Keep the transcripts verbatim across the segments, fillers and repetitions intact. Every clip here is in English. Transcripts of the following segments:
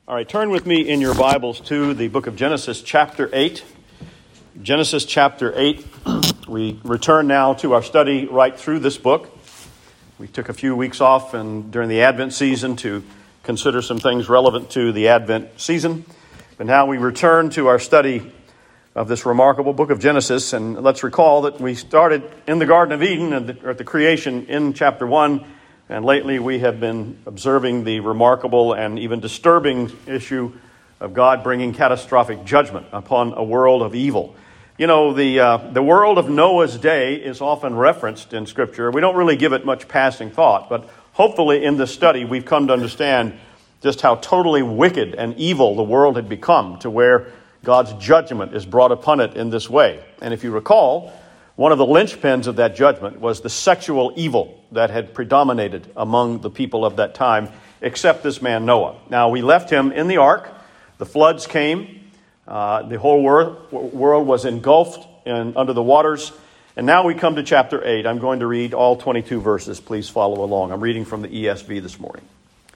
All right, turn with me in your Bibles to the book of Genesis chapter eight. Genesis chapter eight. We return now to our study right through this book. We took a few weeks off and during the Advent season to consider some things relevant to the Advent season. But now we return to our study of this remarkable book of Genesis. And let's recall that we started in the Garden of Eden at the, at the creation in chapter one. And lately we have been observing the remarkable and even disturbing issue of God bringing catastrophic judgment upon a world of evil. You know, the uh, the world of Noah's day is often referenced in Scripture. We don't really give it much passing thought, but hopefully in this study we've come to understand just how totally wicked and evil the world had become to where God's judgment is brought upon it in this way. And if you recall, one of the linchpins of that judgment was the sexual evil that had predominated among the people of that time, except this man Noah. Now, we left him in the ark. The floods came. Uh, the whole wor- world was engulfed in, under the waters. And now we come to chapter eight. I'm going to read all twenty-two verses. Please follow along. I'm reading from the E S V this morning.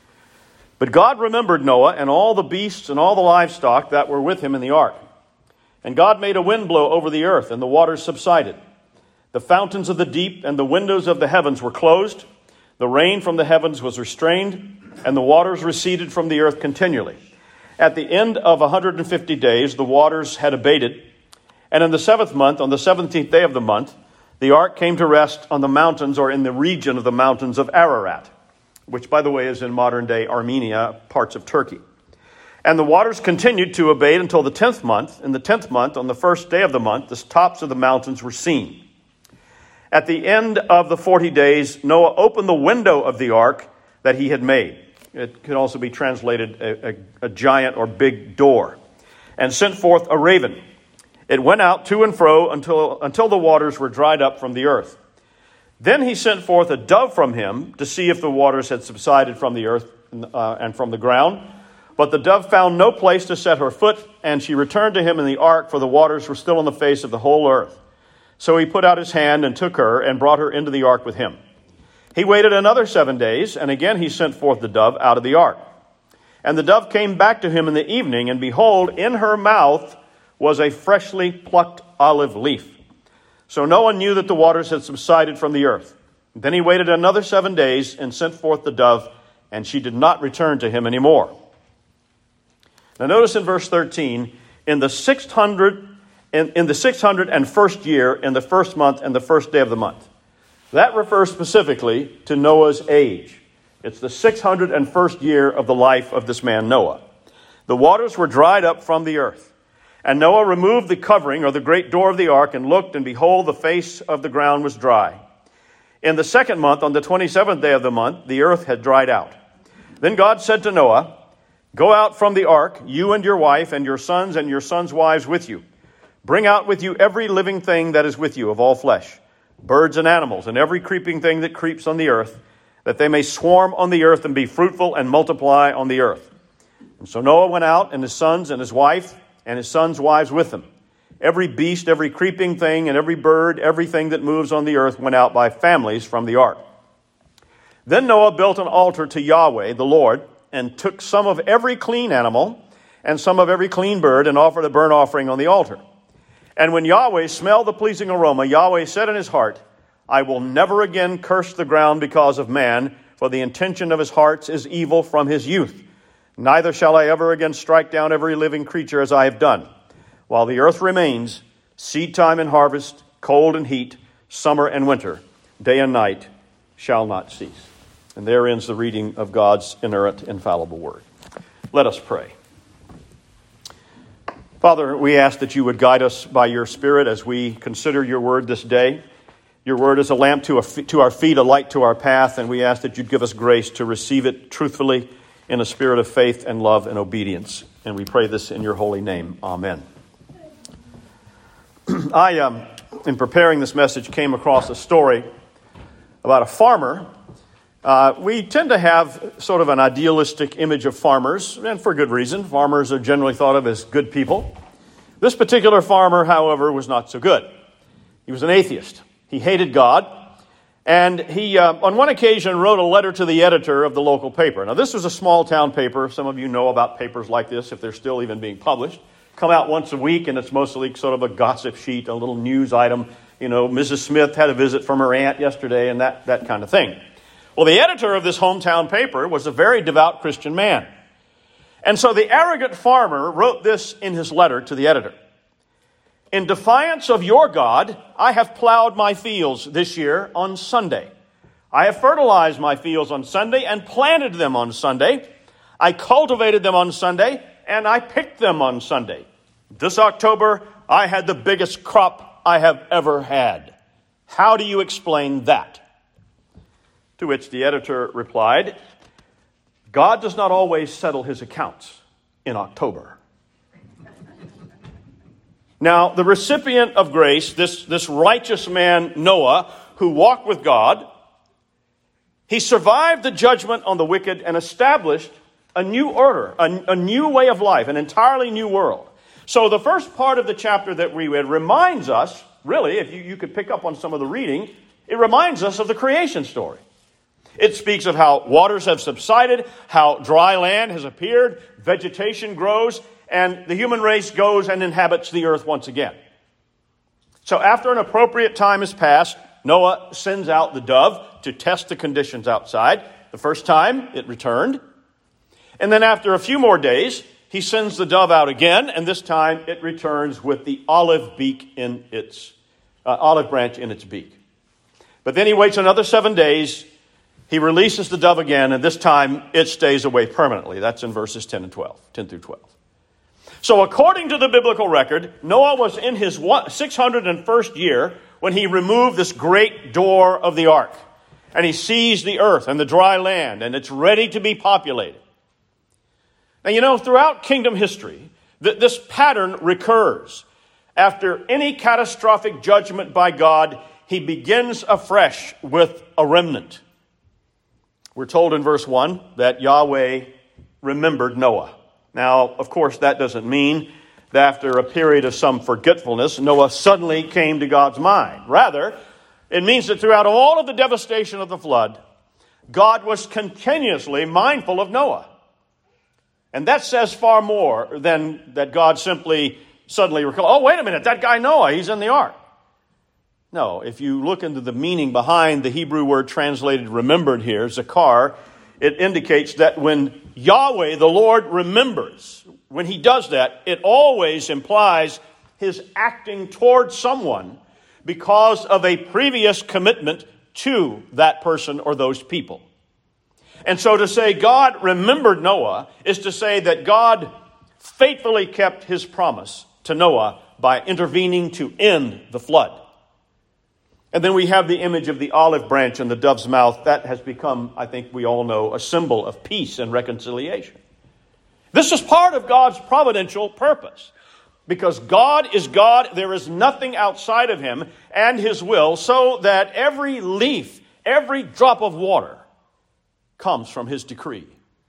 But God remembered Noah and all the beasts and all the livestock that were with him in the ark. And God made a wind blow over the earth, and the waters subsided. The fountains of the deep and the windows of the heavens were closed. The rain from the heavens was restrained, and the waters receded from the earth continually. At the end of one hundred fifty days, the waters had abated. And in the seventh month, on the seventeenth day of the month, the ark came to rest on the mountains, or in the region of the mountains of Ararat, which, by the way, is in modern-day Armenia, parts of Turkey. And the waters continued to abate until the tenth month. In the tenth month, on the first day of the month, the tops of the mountains were seen. At the end of the forty days, Noah opened the window of the ark that he had made. It could also be translated a, a, a giant or big door, and sent forth a raven. It went out to and fro until, until the waters were dried up from the earth. Then he sent forth a dove from him to see if the waters had subsided from the earth uh, and from the ground. But the dove found no place to set her foot, and she returned to him in the ark, for the waters were still on the face of the whole earth. So he put out his hand and took her and brought her into the ark with him. He waited another seven days, and again he sent forth the dove out of the ark. And the dove came back to him in the evening, and behold, in her mouth was a freshly plucked olive leaf. So Noah knew that the waters had subsided from the earth. Then he waited another seven days and sent forth the dove, and she did not return to him anymore. Now notice in verse thirteen, in the six hundred In, in the six hundred first year, in the first month, and the first day of the month. That refers specifically to Noah's age. It's the six hundred first year of the life of this man Noah. The waters were dried up from the earth. And Noah removed the covering, or the great door of the ark, and looked, and behold, the face of the ground was dry. In the second month, on the twenty-seventh day of the month, the earth had dried out. Then God said to Noah, "Go out from the ark, you and your wife, and your sons and your sons' wives with you. Bring out with you every living thing that is with you of all flesh, birds and animals, and every creeping thing that creeps on the earth, that they may swarm on the earth and be fruitful and multiply on the earth." And so Noah went out, and his sons and his wife and his sons' wives with him. Every beast, every creeping thing, and every bird, everything that moves on the earth went out by families from the ark. Then Noah built an altar to Yahweh, the Lord, and took some of every clean animal and some of every clean bird and offered a burnt offering on the altar. And when Yahweh smelled the pleasing aroma, Yahweh said in his heart, "I will never again curse the ground because of man, for the intention of his heart is evil from his youth. Neither shall I ever again strike down every living creature as I have done. While the earth remains, seed time and harvest, cold and heat, summer and winter, day and night shall not cease." And there ends the reading of God's inerrant, infallible word. Let us pray. Father, we ask that you would guide us by your Spirit as we consider your word this day. Your word is a lamp to our feet, a light to our path, and we ask that you'd give us grace to receive it truthfully in a spirit of faith and love and obedience. And we pray this in your holy name. Amen. I, um, in preparing this message, came across a story about a farmer. Uh, we tend to have sort of an idealistic image of farmers, and for good reason. Farmers are generally thought of as good people. This particular farmer, however, was not so good. He was an atheist. He hated God, And he, uh, on one occasion, wrote a letter to the editor of the local paper. Now, this was a small-town paper. Some of you know about papers like this, if they're still even being published. Come out once a week, and it's mostly sort of a gossip sheet, a little news item. You know, Missus Smith had a visit from her aunt yesterday, and that, that kind of thing. Well, the editor of this hometown paper was a very devout Christian man. And so the arrogant farmer wrote this in his letter to the editor. In defiance of your God, I have plowed my fields this year on Sunday. I have fertilized my fields on Sunday and planted them on Sunday. I cultivated them on Sunday and I picked them on Sunday. This October, I had the biggest crop I have ever had. How do you explain that? To which the editor replied, God does not always settle his accounts in October. Now, the recipient of grace, this, this righteous man, Noah, who walked with God, he survived the judgment on the wicked and established a new order, a, a new way of life, an entirely new world. So the first part of the chapter that we read reminds us, really, if you, you could pick up on some of the reading, it reminds us of the creation story. It speaks of how waters have subsided, how dry land has appeared, vegetation grows, and the human race goes and inhabits the earth once again. So after an appropriate time has passed, Noah sends out the dove to test the conditions outside. The first time, it returned. And then after a few more days, he sends the dove out again, and this time it returns with the olive beak in its, uh, olive branch in its beak. But then he waits another seven days. He releases the dove again, and this time it stays away permanently. That's in verses ten and twelve, ten through twelve. So according to the biblical record, Noah was in his six hundred first year when he removed this great door of the ark. And he sees the earth and the dry land, and it's ready to be populated. Now, you know, throughout kingdom history, th- this pattern recurs. After any catastrophic judgment by God, he begins afresh with a remnant. We're told in verse one that Yahweh remembered Noah. Now, of course, that doesn't mean that after a period of some forgetfulness, Noah suddenly came to God's mind. Rather, it means that throughout all of the devastation of the flood, God was continuously mindful of Noah. And that says far more than that God simply suddenly recalled, oh, wait a minute, that guy Noah, he's in the ark. No, if you look into the meaning behind the Hebrew word translated remembered here, zakar, it indicates that when Yahweh, the Lord, remembers, when he does that, it always implies his acting toward someone because of a previous commitment to that person or those people. And so to say God remembered Noah is to say that God faithfully kept his promise to Noah by intervening to end the flood. And then we have the image of the olive branch and the dove's mouth. That has become, I think we all know, a symbol of peace and reconciliation. This is part of God's providential purpose. Because God is God, there is nothing outside of him and his will, so that every leaf, every drop of water comes from his decree.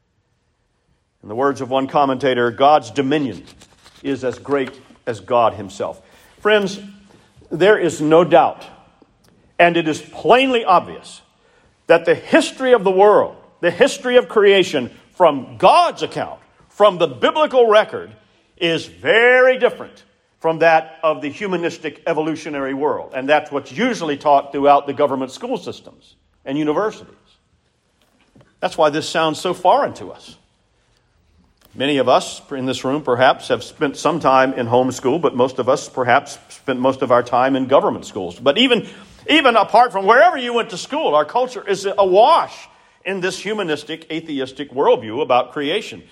In the words of one commentator, God's dominion is as great as God himself. Friends, there is no doubt, and it is plainly obvious, that the history of the world, the history of creation, from God's account, from the biblical record, is very different from that of the humanistic evolutionary world. And that's what's usually taught throughout the government school systems and universities. That's why this sounds so foreign to us. Many of us in this room perhaps have spent some time in homeschool, but most of us perhaps spent most of our time in government schools. But even, even apart from wherever you went to school, our culture is awash in this humanistic, atheistic worldview about creation.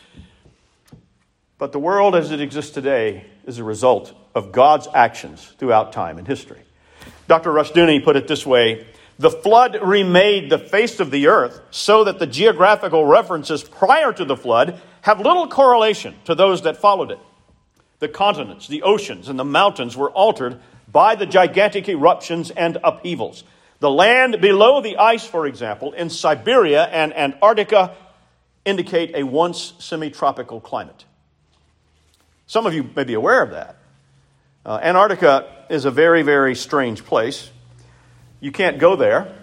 But the world as it exists today is a result of God's actions throughout time and history. Doctor Rushdoony put it this way: the flood remade the face of the earth so that the geographical references prior to the flood have little correlation to those that followed it. The continents, the oceans, and the mountains were altered by the gigantic eruptions and upheavals. The land below the ice, for example, in Siberia and Antarctica, indicate a once semi-tropical climate. Some of you may be aware of that. Uh, Antarctica is a very, very strange place. You can't go there.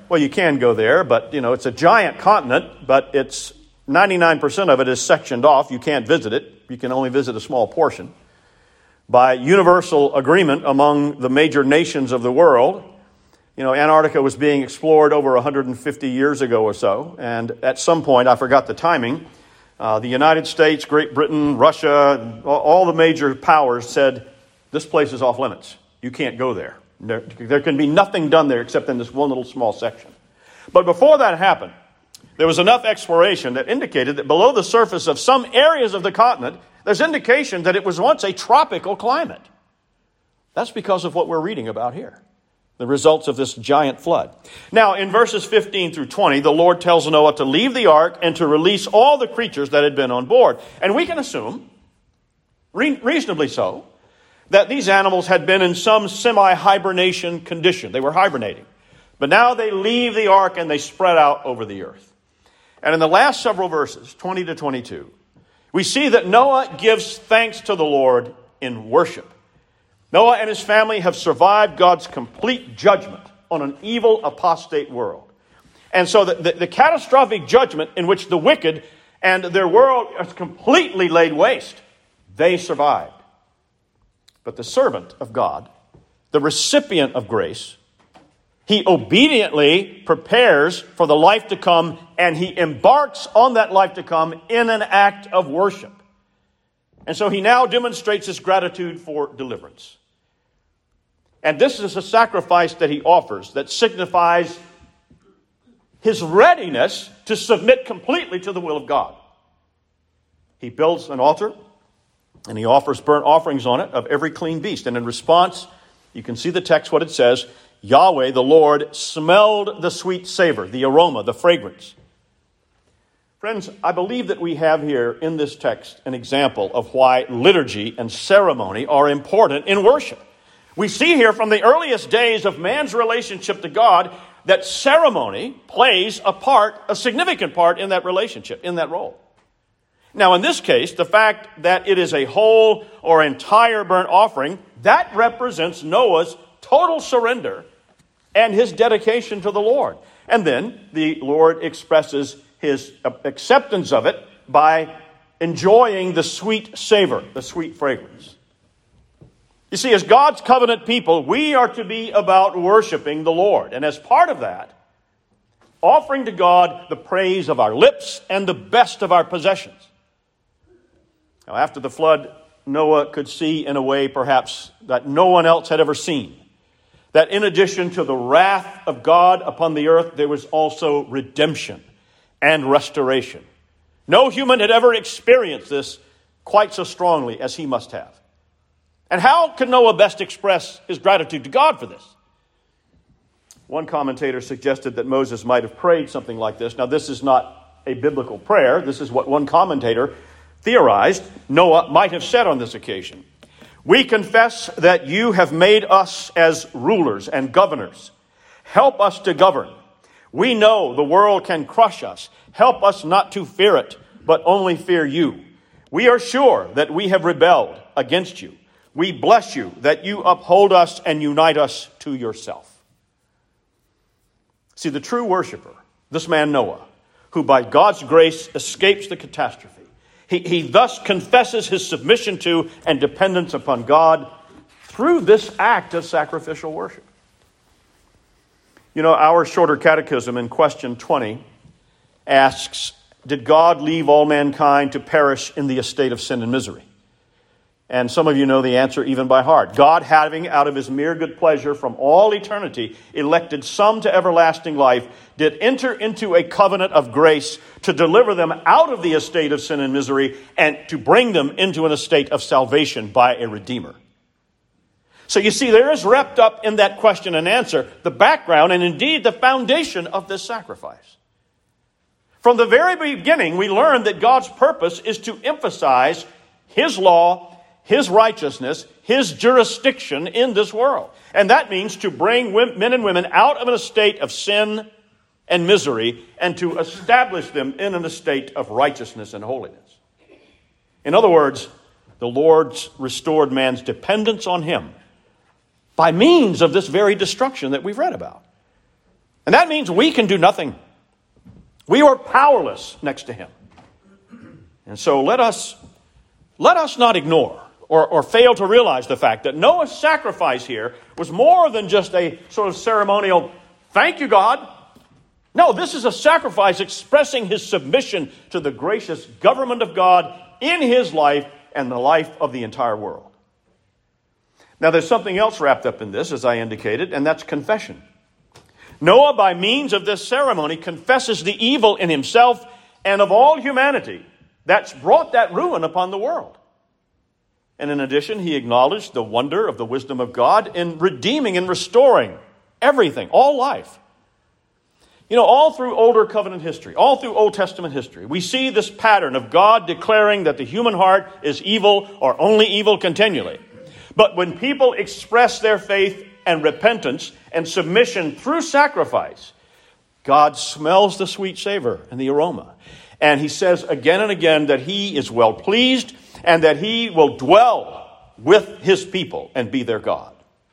Well, you can go there, but, you know, it's a giant continent, but it's ninety-nine percent of it is sectioned off. You can't visit it. You can only visit a small portion. By universal agreement among the major nations of the world, you know, Antarctica was being explored over one hundred fifty years ago or so. And at some point, I forgot the timing, uh, the United States, Great Britain, Russia, all the major powers said, this place is off limits. You can't go there. There, there can be nothing done there except in this one little small section. But before that happened, there was enough exploration that indicated that below the surface of some areas of the continent, there's indication that it was once a tropical climate. That's because of what we're reading about here, the results of this giant flood. Now, in verses fifteen through twenty, the Lord tells Noah to leave the ark and to release all the creatures that had been on board. And we can assume, re- reasonably so, that these animals had been in some semi-hibernation condition. They were hibernating. But now they leave the ark and they spread out over the earth. And in the last several verses, twenty to twenty-two, we see that Noah gives thanks to the Lord in worship. Noah and his family have survived God's complete judgment on an evil, apostate world. And so the, the, the catastrophic judgment in which the wicked and their world is completely laid waste, they survived. But the servant of God, the recipient of grace, he obediently prepares for the life to come, and he embarks on that life to come in an act of worship. And so he now demonstrates his gratitude for deliverance. And this is a sacrifice that he offers that signifies his readiness to submit completely to the will of God. He builds an altar, and he offers burnt offerings on it of every clean beast. And in response, you can see the text, what it says, Yahweh, the Lord, smelled the sweet savor, the aroma, the fragrance. Friends, I believe that we have here in this text an example of why liturgy and ceremony are important in worship. We see here from the earliest days of man's relationship to God that ceremony plays a part, a significant part in that relationship, in that role. Now, in this case, the fact that it is a whole or entire burnt offering, that represents Noah's total surrender and his dedication to the Lord. And then the Lord expresses his acceptance of it by enjoying the sweet savor, the sweet fragrance. You see, as God's covenant people, we are to be about worshiping the Lord. And as part of that, offering to God the praise of our lips and the best of our possessions. Now, after the flood, Noah could see in a way perhaps that no one else had ever seen, that in addition to the wrath of God upon the earth, there was also redemption and restoration. No human had ever experienced this quite so strongly as he must have. And how could Noah best express his gratitude to God for this? One commentator suggested that Moses might have prayed something like this. Now, this is not a biblical prayer. This is what one commentator theorized Noah might have said on this occasion. We confess that you have made us as rulers and governors. Help us to govern. We know the world can crush us. Help us not to fear it, but only fear you. We are sure that we have rebelled against you. We bless you that you uphold us and unite us to yourself. See, the true worshiper, this man Noah, who by God's grace escapes the catastrophe, He, he thus confesses his submission to and dependence upon God through this act of sacrificial worship. You know, our shorter catechism in question twenty asks, did God leave all mankind to perish in the estate of sin and misery? And some of you know the answer even by heart. God, having out of his mere good pleasure from all eternity elected some to everlasting life, did enter into a covenant of grace to deliver them out of the estate of sin and misery and to bring them into an estate of salvation by a Redeemer. So you see, there is wrapped up in that question and answer the background and indeed the foundation of this sacrifice. From the very beginning, we learned that God's purpose is to emphasize his law, his righteousness, his jurisdiction in this world. And that means to bring men and women out of an estate of sin and misery and to establish them in an estate of righteousness and holiness. In other words, the Lord's restored man's dependence on him by means of this very destruction that we've read about. And that means we can do nothing. We are powerless next to him. And so let us, let us not ignore or, or fail to realize the fact that Noah's sacrifice here was more than just a sort of ceremonial, thank you, God. No, this is a sacrifice expressing his submission to the gracious government of God in his life and the life of the entire world. Now, there's something else wrapped up in this, as I indicated, and that's confession. Noah, by means of this ceremony, confesses the evil in himself and of all humanity that's brought that ruin upon the world. And in addition, he acknowledged the wonder of the wisdom of God in redeeming and restoring everything, all life. You know, all through older covenant history, all through Old Testament history, we see this pattern of God declaring that the human heart is evil or only evil continually. But when people express their faith and repentance and submission through sacrifice, God smells the sweet savor and the aroma. And he says again and again that he is well pleased and that he will dwell with his people and be their God.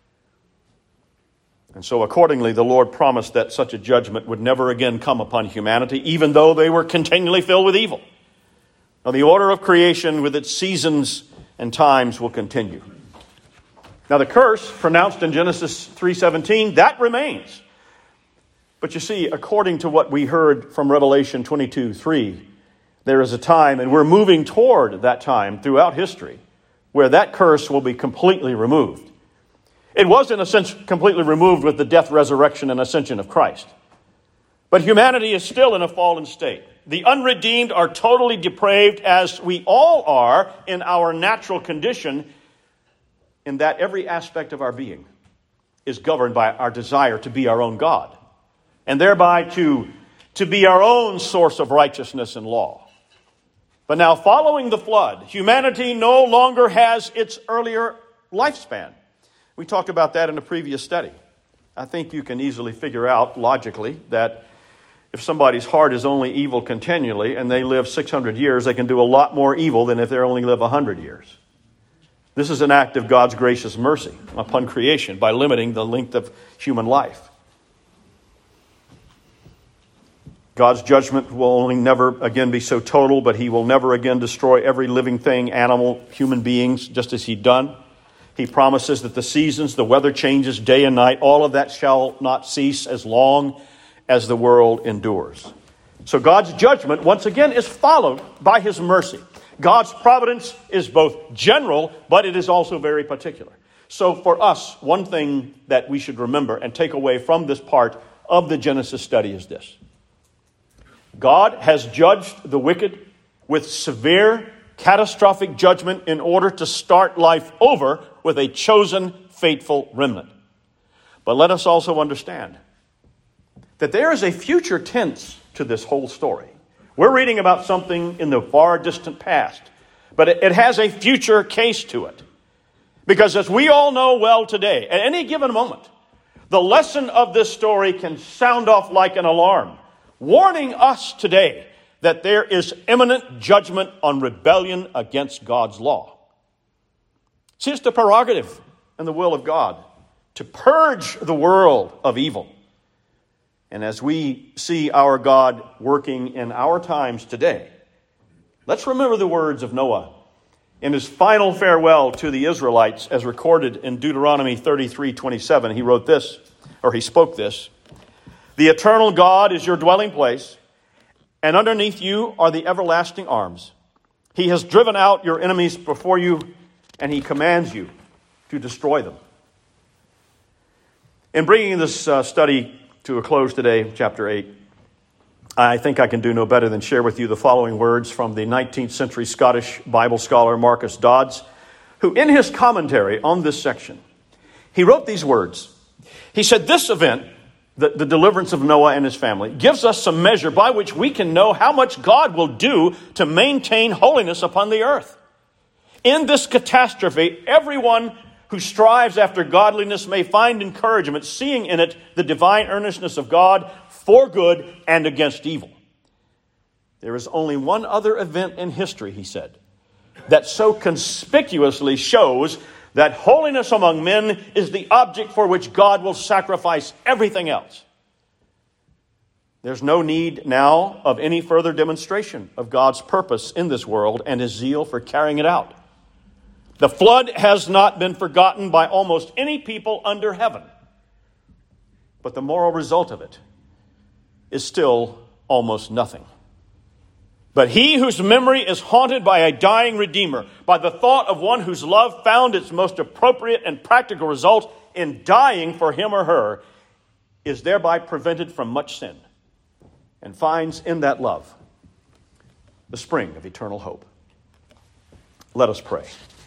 And so accordingly, the Lord promised that such a judgment would never again come upon humanity, even though they were continually filled with evil. Now, the order of creation with its seasons and times will continue. Now, the curse pronounced in Genesis three seventeen, that remains. But you see, according to what we heard from Revelation twenty-two three, there is a time, and we're moving toward that time throughout history, where that curse will be completely removed. It was, in a sense, completely removed with the death, resurrection, and ascension of Christ. But humanity is still in a fallen state. The unredeemed are totally depraved, as we all are in our natural condition, in that every aspect of our being is governed by our desire to be our own God, and thereby to, to be our own source of righteousness and law. But now, following the flood, humanity no longer has its earlier lifespan. We talked about that in a previous study. I think you can easily figure out logically that if somebody's heart is only evil continually and they live six hundred years, they can do a lot more evil than if they only live one hundred years. This is an act of God's gracious mercy upon creation by limiting the length of human life. God's judgment will only never again be so total, but he will never again destroy every living thing, animal, human beings, just as he'd done. He promises that the seasons, the weather changes day and night, all of that shall not cease as long as the world endures. So God's judgment, once again, is followed by his mercy. God's providence is both general, but it is also very particular. So for us, one thing that we should remember and take away from this part of the Genesis study is this. God has judged the wicked with severe, catastrophic judgment in order to start life over with a chosen, faithful remnant. But let us also understand that there is a future tense to this whole story. We're reading about something in the far distant past, but it has a future case to it. Because as we all know well today, at any given moment, the lesson of this story can sound off like an alarm, warning us today that there is imminent judgment on rebellion against God's law. See, it's the prerogative and the will of God to purge the world of evil. And as we see our God working in our times today, let's remember the words of Noah in his final farewell to the Israelites as recorded in Deuteronomy thirty-three twenty-seven. He wrote this, or he spoke this: "The eternal God is your dwelling place, and underneath you are the everlasting arms. He has driven out your enemies before you, and he commands you to destroy them." In bringing this uh, study to a close today, chapter eight, I think I can do no better than share with you the following words from the nineteenth century Scottish Bible scholar Marcus Dodds, who in his commentary on this section, he wrote these words. He said, "This event, the, the deliverance of Noah and his family, gives us some measure by which we can know how much God will do to maintain holiness upon the earth. In this catastrophe, everyone who strives after godliness may find encouragement, seeing in it the divine earnestness of God for good and against evil. There is only one other event in history," he said, "that so conspicuously shows that holiness among men is the object for which God will sacrifice everything else. There's no need now of any further demonstration of God's purpose in this world and his zeal for carrying it out. The flood has not been forgotten by almost any people under heaven, but the moral result of it is still almost nothing. But he whose memory is haunted by a dying Redeemer, by the thought of one whose love found its most appropriate and practical result in dying for him or her, is thereby prevented from much sin and finds in that love the spring of eternal hope. Let us pray.